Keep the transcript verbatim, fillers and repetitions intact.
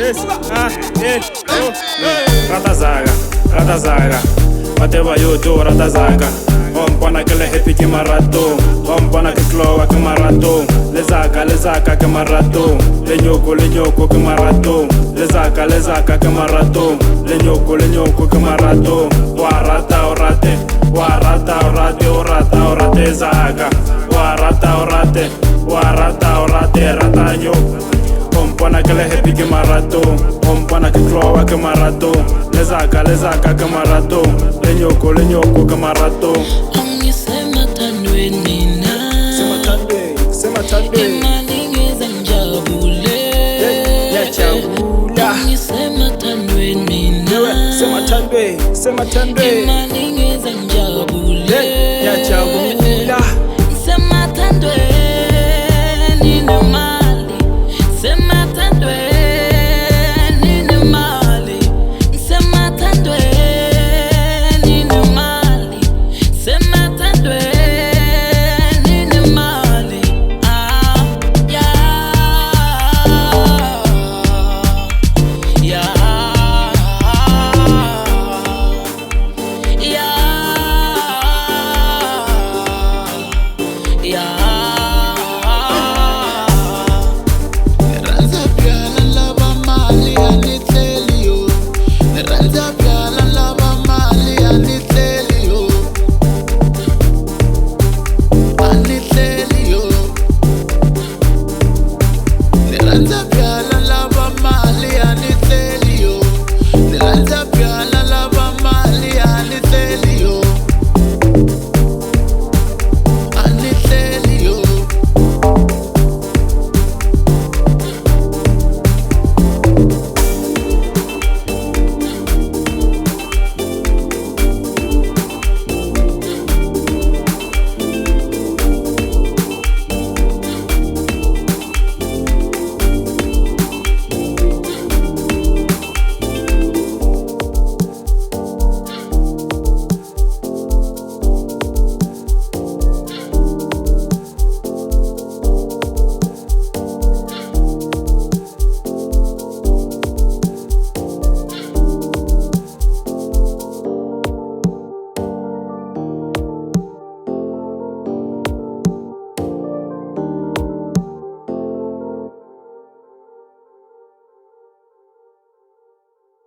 yes, ah, yeah, oh, hey. Ratazaga, ratazaga, bateba yo to ratazaga. Ompana que le happy que marato, ompana que cloa que marato, le zaga, le zaga que marato, le ñoco, le ñoco que marato, le zaga, le zaga que marato, le ñoco, le ñoco que marato, warata orate, warata orate, orata orate zaga, warata orate, warata orate rataño. Ompana que le happy que marato, ompana que cloa que marato, le zaga, le zaga que marato, le ñoco, le ñoco que marato. Sema tandwe nina, Sema tandwe, sema tandwe, imalingeza njabule, ya chagula. Sema tandwe nina, Sema tandwe, sema tandwe, imalingeza njabule, ya chagula. Sema tandwe nina.